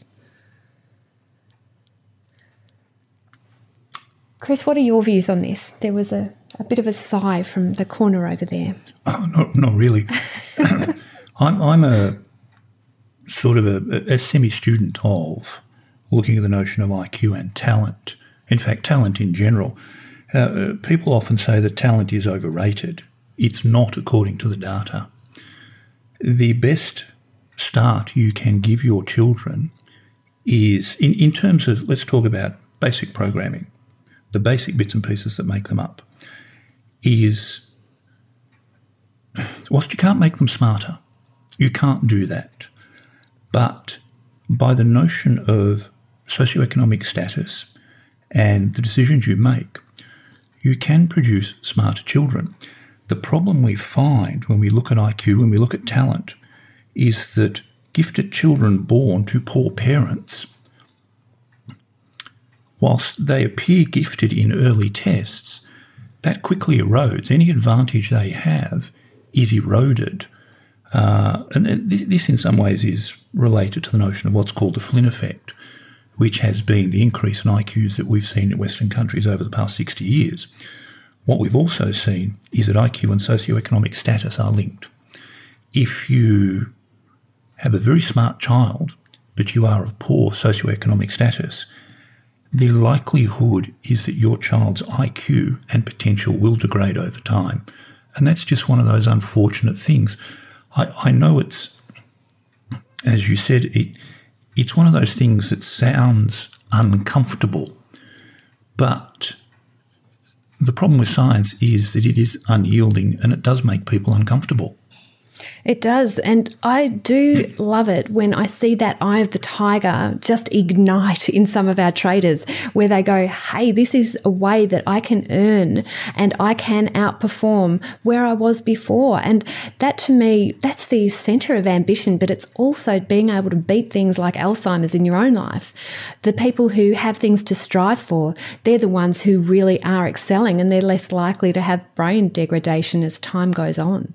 Chris, what are your views on this? There was a bit of a sigh from the corner over there. Oh, not really. I'm a sort of a semi-student of looking at the notion of IQ and talent. In fact, talent in general. People often say that talent is overrated. It's not, according to the data. The best start you can give your children is, in terms of, let's talk about basic programming, the basic bits and pieces that make them up, is, whilst you can't make them smarter, you can't do that. But by the notion of socioeconomic status and the decisions you make, you can produce smarter children. The problem we find when we look at IQ, when we look at talent, is that gifted children born to poor parents, whilst they appear gifted in early tests, that quickly erodes. Any advantage they have is eroded. And this in some ways is related to the notion of what's called the Flynn effect, which has been the increase in IQs that we've seen in Western countries over the past 60 years. What we've also seen is that IQ and socioeconomic status are linked. If you have a very smart child, but you are of poor socioeconomic status, the likelihood is that your child's IQ and potential will degrade over time. And that's just one of those unfortunate things. I know it's, as you said, it's one of those things that sounds uncomfortable, but the problem with science is that it is unyielding and it does make people uncomfortable. It does, and I do love it when I see that eye of the tiger just ignite in some of our traders, where they go, hey, this is a way that I can earn and I can outperform where I was before. And that, to me, that's the centre of ambition, but it's also being able to beat things like Alzheimer's in your own life. The people who have things to strive for, they're the ones who really are excelling, and they're less likely to have brain degradation as time goes on.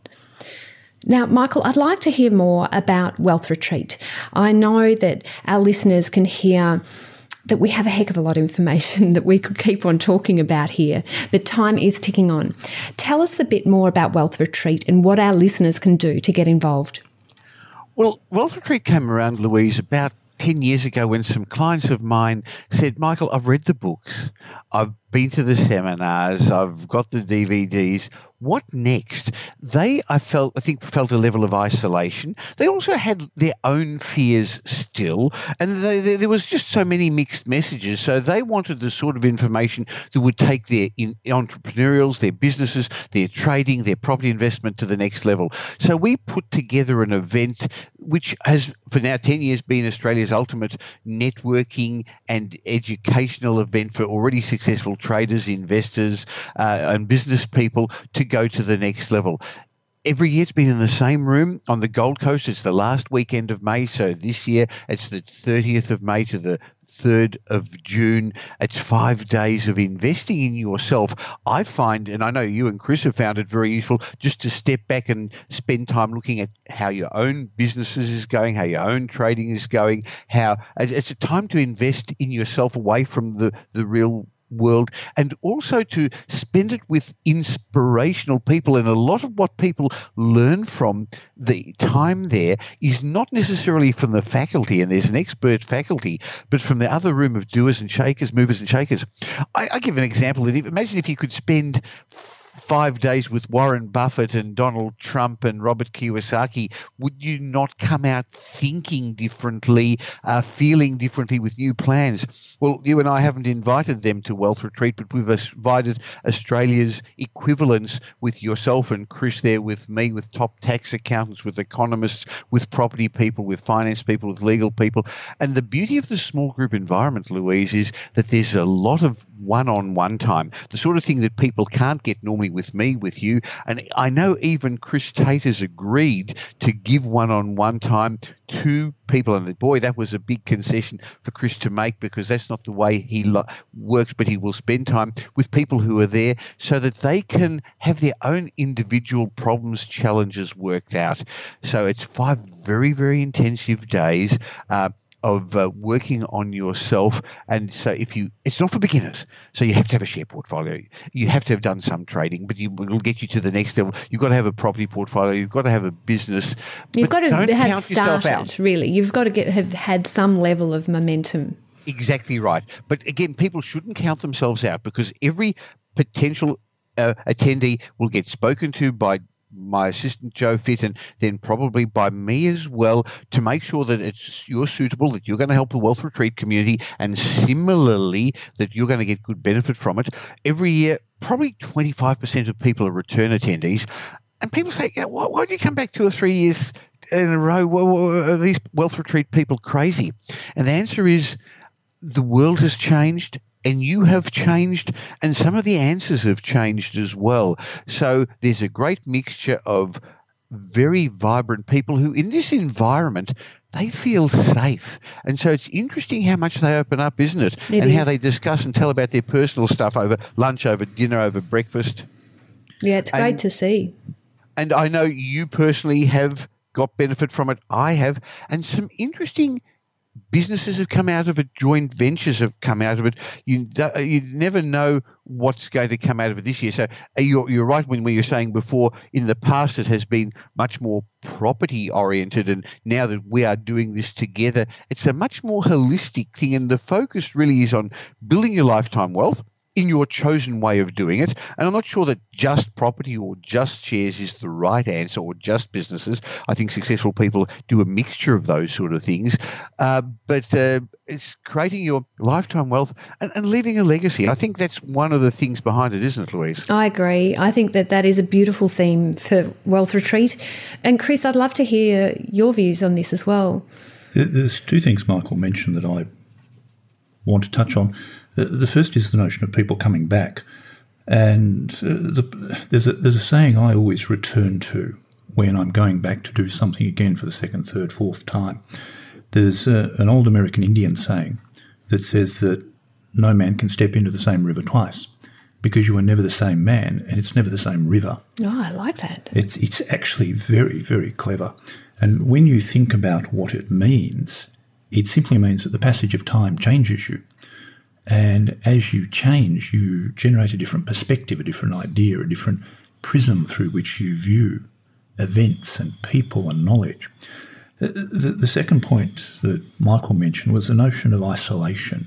Now, Michael, I'd like to hear more about Wealth Retreat. I know that our listeners can hear that we have a heck of a lot of information that we could keep on talking about here, but time is ticking on. Tell us a bit more about Wealth Retreat and what our listeners can do to get involved. Well, Wealth Retreat came around, Louise, about 10 years ago when some clients of mine said, Michael, I've read the books, I've been to the seminars, I've got the DVDs. What next? I think felt a level of isolation. They also had their own fears still, and there was just so many mixed messages. So they wanted the sort of information that would take their entrepreneurials, their businesses, their trading, their property investment to the next level. So we put together an event which has, for now 10 years, been Australia's ultimate networking and educational event for already successful traders, investors, and business people to go to the next level. Every year it's been in the same room on the Gold Coast. It's the last weekend of May. So this year it's the 30th of May to the 3rd of June. It's 5 days of investing in yourself. I find, and I know you and Chris have found it very useful, just to step back and spend time looking at how your own businesses is going, how your own trading is going, how it's a time to invest in yourself away from the real world, and also to spend it with inspirational people. And a lot of what people learn from the time there is not necessarily from the faculty, and there's an expert faculty, but from the other room of doers and shakers, movers and shakers. I give an example that imagine if you could spend 5 days with Warren Buffett and Donald Trump and Robert Kiyosaki, would you not come out thinking differently, feeling differently with new plans? Well, you and I haven't invited them to Wealth Retreat, but we've invited Australia's equivalents with yourself and Chris there, with me, with top tax accountants, with economists, with property people, with finance people, with legal people. And the beauty of the small group environment, Louise, is that there's a lot of one-on-one time, the sort of thing that people can't get normally with me, with you. And I know even Chris Tate has agreed to give one-on-one time to people. And boy, that was a big concession for Chris to make, because that's not the way he works, but he will spend time with people who are there so that they can have their own individual problems, challenges worked out. So it's 5 very, very intensive days of working on yourself. And so it's not for beginners. So you have to have a share portfolio. You have to have done some trading, but it will get you to the next level. You've got to have a property portfolio. You've got to have a business. You've got to have started, really. You've got to have had some level of momentum. Exactly right. But again, people shouldn't count themselves out, because every potential attendee will get spoken to by my assistant Joe Fitt, and then probably by me as well, to make sure that you're suitable, that you're going to help the Wealth Retreat community, and similarly that you're going to get good benefit from it. Every year, probably 25% of people are return attendees, and people say, why do you come back 2 or 3 years in a row? Are these Wealth Retreat people crazy? And the answer is, the world has changed, and you have changed, and some of the answers have changed as well. So there's a great mixture of very vibrant people who, in this environment, they feel safe. And so it's interesting how much they open up, isn't it? How they discuss and tell about their personal stuff over lunch, over dinner, over breakfast. Yeah, it's great to see. And I know you personally have got benefit from it. I have. And some interesting businesses have come out of it, joint ventures have come out of it. You never know what's going to come out of it this year. So you're right when you're saying before, in the past it has been much more property oriented, and now that we are doing this together, it's a much more holistic thing, and the focus really is on building your lifetime wealth in your chosen way of doing it. And I'm not sure that just property or just shares is the right answer, or just businesses. I think successful people do a mixture of those sort of things. But it's creating your lifetime wealth and leaving a legacy. I think that's one of the things behind it, isn't it, Louise? I agree. I think that is a beautiful theme for Wealth Retreat. And Chris, I'd love to hear your views on this as well. There's 2 things Michael mentioned that I want to touch on. The first is the notion of people coming back. And there's a saying I always return to when I'm going back to do something again for the 2nd, 3rd, 4th time. There's an old American Indian saying that says that no man can step into the same river twice, because you are never the same man and it's never the same river. Oh, I like that. It's actually very, very clever. And when you think about what it means, it simply means that the passage of time changes you. And as you change, you generate a different perspective, a different idea, a different prism through which you view events and people and knowledge. The second point that Michael mentioned was the notion of isolation.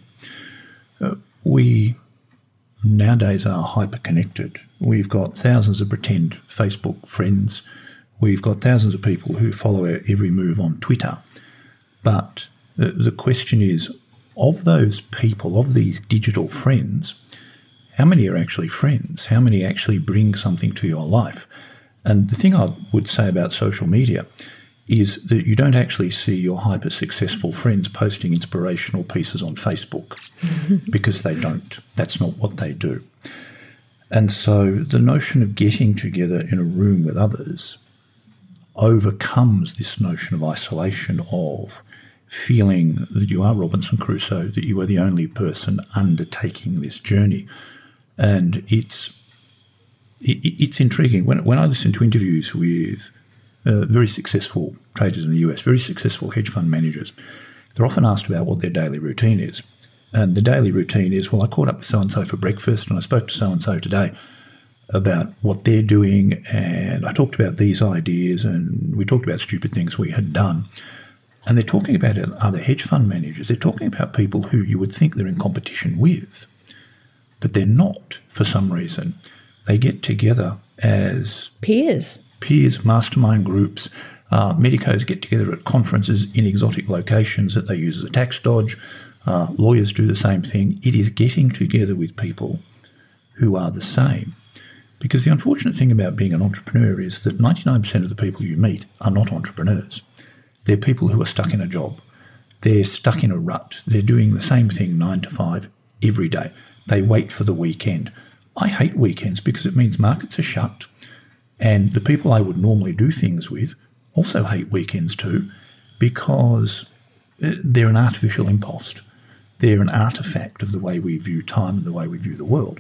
We nowadays are hyper-connected. We've got thousands of pretend Facebook friends. We've got thousands of people who follow our every move on Twitter. But the question is, of those people, of these digital friends, how many are actually friends? How many actually bring something to your life? And the thing I would say about social media is that you don't actually see your hyper-successful friends posting inspirational pieces on Facebook because they don't. That's not what they do. And so the notion of getting together in a room with others overcomes this notion of isolation, of feeling that you are Robinson Crusoe, that you are the only person undertaking this journey. And it's intriguing. When I listen to interviews with very successful traders in the US, very successful hedge fund managers, they're often asked about what their daily routine is. And the daily routine is, well, I caught up with so-and-so for breakfast and I spoke to so-and-so today about what they're doing, and I talked about these ideas and we talked about stupid things we had done. And they're talking about other hedge fund managers. They're talking about people who you would think they're in competition with, but they're not for some reason. They get together as peers, mastermind groups. Medicos get together at conferences in exotic locations that they use as a tax dodge. Lawyers do the same thing. It is getting together with people who are the same. Because the unfortunate thing about being an entrepreneur is that 99% of the people you meet are not entrepreneurs. They're people who are stuck in a job. They're stuck in a rut. They're doing the same thing 9 to 5 every day. They wait for the weekend. I hate weekends because it means markets are shut, and the people I would normally do things with also hate weekends too, because they're an artificial impost. They're an artefact of the way we view time and the way we view the world.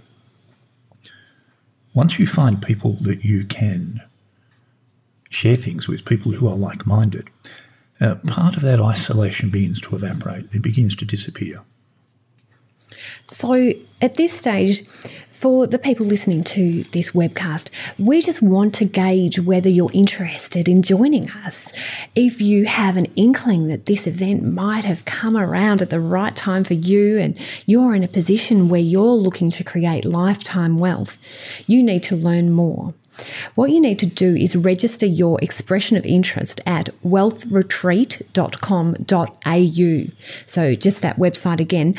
Once you find people that you can share things with, people who are like-minded, part of that isolation begins to evaporate. It begins to disappear. So at this stage, for the people listening to this webcast, we just want to gauge whether you're interested in joining us. If you have an inkling that this event might have come around at the right time for you and you're in a position where you're looking to create lifetime wealth, you need to learn more. What you need to do is register your expression of interest at wealthretreat.com.au. So just that website again,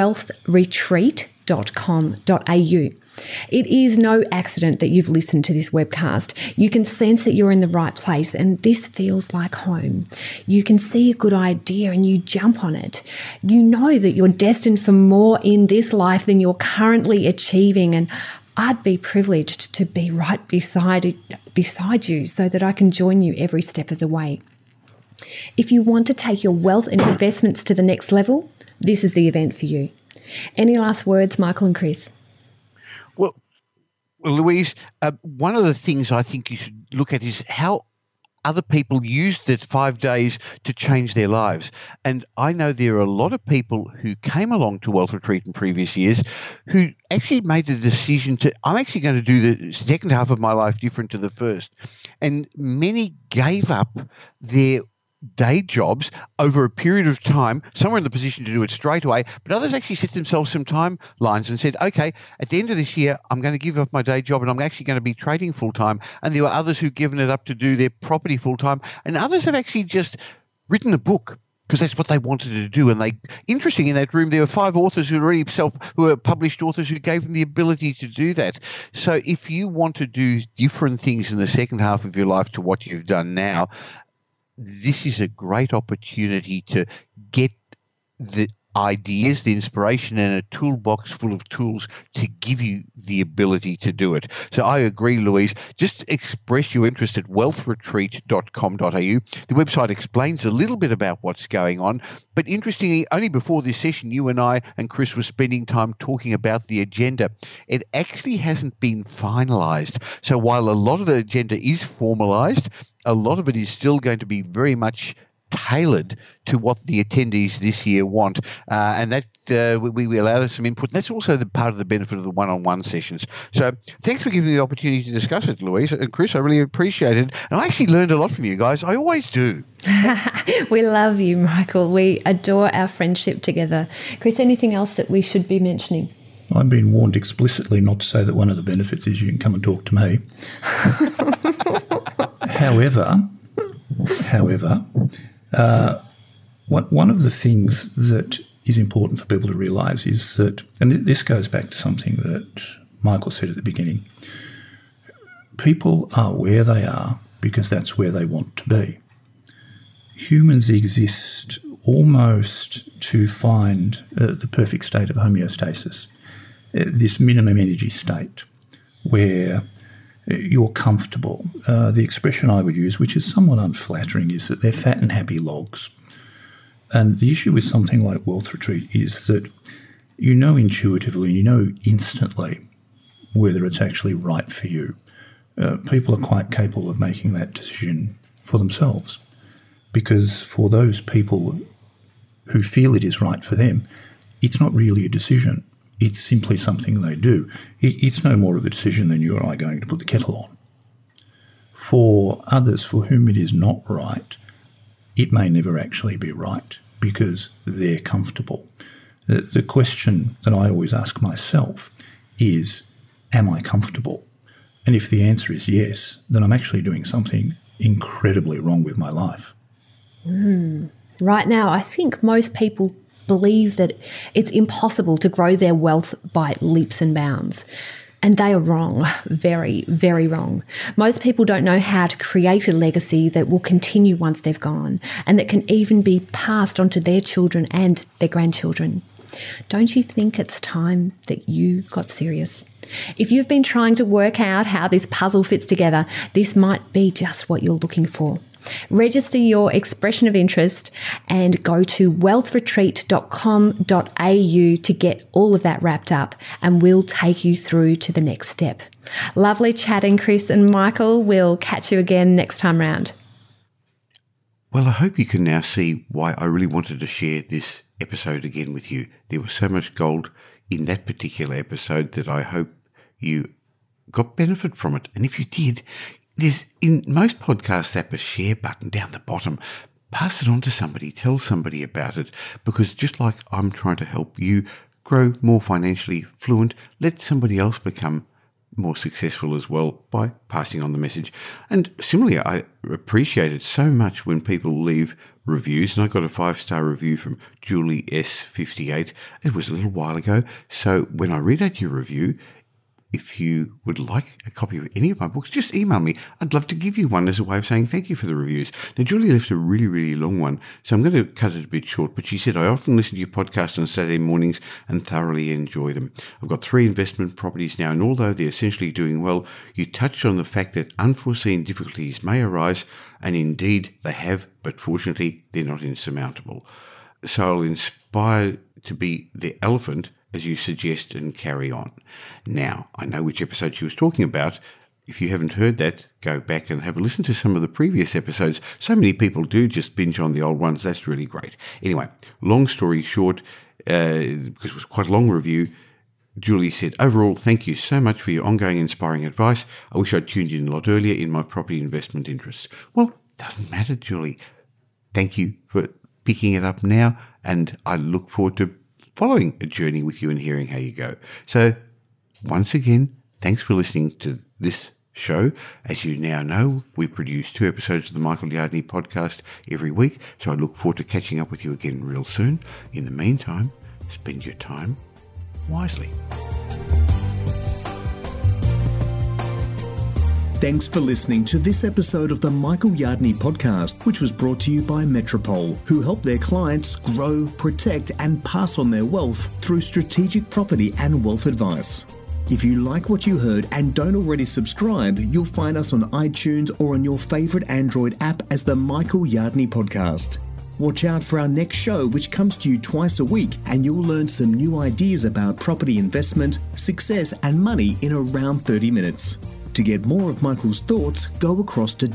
wealthretreat.com.au. It is no accident that you've listened to this webcast. You can sense that you're in the right place and this feels like home. You can see a good idea and you jump on it. You know that you're destined for more in this life than you're currently achieving, and I'd be privileged to be right beside you so that I can join you every step of the way. If you want to take your wealth and investments to the next level, this is the event for you. Any last words, Michael and Chris? Well, Louise, one of the things I think you should look at is how other people used the 5 days to change their lives. And I know there are a lot of people who came along to Wealth Retreat in previous years who actually made the decision to, I'm actually going to do the second half of my life different to the first. And many gave up their day jobs over a period of time. Some were in the position to do it straight away, but others actually set themselves some timelines and said, okay, at the end of this year, I'm going to give up my day job and I'm actually going to be trading full-time. And there were others who've given it up to do their property full-time. And others have actually just written a book because that's what they wanted to do. And interesting, in that room, there were 5 authors who were published authors who gave them the ability to do that. So if you want to do different things in the second half of your life to what you've done now, this is a great opportunity to get the ideas, the inspiration, and a toolbox full of tools to give you the ability to do it. So I agree, Louise. Just express your interest at wealthretreat.com.au. The website explains a little bit about what's going on, but interestingly, only before this session, you and I and Chris were spending time talking about the agenda. It actually hasn't been finalized. So while a lot of the agenda is formalized, a lot of it is still going to be very much tailored to what the attendees this year want, and that we allow them some input. And that's also the part of the benefit of the one-on-one sessions. So thanks for giving me the opportunity to discuss it, Louise and Chris. I really appreciate it, and I actually learned a lot from you guys. I always do. We love you, Michael. We adore our friendship together. Chris, anything else that we should be mentioning? I've been warned explicitly not to say that one of the benefits is you can come and talk to me. However, one of the things that is important for people to realise is that, and this goes back to something that Michael said at the beginning, people are where they are because that's where they want to be. Humans exist almost to find the perfect state of homeostasis, this minimum energy state where you're comfortable. The expression I would use, which is somewhat unflattering, is that they're fat and happy logs. And the issue with something like Wealth Retreat is that you know intuitively and you know instantly whether it's actually right for you. People are quite capable of making that decision for themselves, because for those people who feel it is right for them, it's not really a decision. It's simply something they do. It's no more of a decision than you or I going to put the kettle on. For others for whom it is not right, it may never actually be right because they're comfortable. The question that I always ask myself is, am I comfortable? And if the answer is yes, then I'm actually doing something incredibly wrong with my life. Right now, I think most people believe that it's impossible to grow their wealth by leaps and bounds. And they are wrong, very, very wrong. Most people don't know how to create a legacy that will continue once they've gone and that can even be passed on to their children and their grandchildren. Don't you think it's time that you got serious? If you've been trying to work out how this puzzle fits together, this might be just what you're looking for. Register your expression of interest and go to wealthretreat.com.au to get all of that wrapped up, and we'll take you through to the next step. Lovely chatting, Chris and Michael. We'll catch you again next time round. Well, I hope you can now see why I really wanted to share this episode again with you. There was so much gold in that particular episode that I hope you got benefit from it. And if you did, there's in most podcasts app a share button down the bottom. Pass it on to somebody, tell somebody about it, because just like I'm trying to help you grow more financially fluent, let somebody else become more successful as well by passing on the message. And similarly, I appreciate it so much when people leave reviews, and I got a 5-star review from Julie S58. It was a little while ago, so when I read out your review, if you would like a copy of any of my books, just email me. I'd love to give you one as a way of saying thank you for the reviews. Now, Julie left a really, really long one, so I'm going to cut it a bit short, but she said, I often listen to your podcast on Saturday mornings and thoroughly enjoy them. I've got 3 investment properties now, and although they're essentially doing well, you touched on the fact that unforeseen difficulties may arise, and indeed they have, but fortunately they're not insurmountable. So I'll inspire to be the elephant as you suggest and carry on. Now, I know which episode she was talking about. If you haven't heard that, go back and have a listen to some of the previous episodes. So many people do just binge on the old ones. That's really great. Anyway, long story short, because it was quite a long review, Julie said, overall, thank you so much for your ongoing inspiring advice. I wish I'd tuned in a lot earlier in my property investment interests. Well, doesn't matter, Julie. Thank you for picking it up now, and I look forward to following a journey with you and hearing how you go. So once again, thanks for listening to this show. As you now know, we produce 2 episodes of the Michael Yardney podcast every week, so I look forward to catching up with you again real soon. In the meantime, spend your time wisely. Thanks for listening to this episode of the Michael Yardney podcast, which was brought to you by Metropole, who help their clients grow, protect, and pass on their wealth through strategic property and wealth advice. If you like what you heard and don't already subscribe, you'll find us on iTunes or on your favourite Android app as the Michael Yardney podcast. Watch out for our next show, which comes to you twice a week, and you'll learn some new ideas about property investment, success, and money in around 30 minutes. To get more of Michael's thoughts, go across to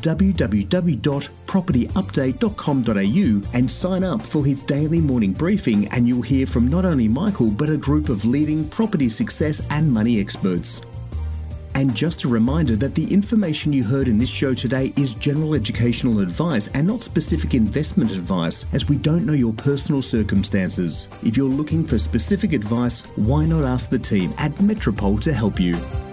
www.propertyupdate.com.au and sign up for his daily morning briefing, and you'll hear from not only Michael but a group of leading property success and money experts. And just a reminder that the information you heard in this show today is general educational advice and not specific investment advice, as we don't know your personal circumstances. If you're looking for specific advice, why not ask the team at Metropole to help you?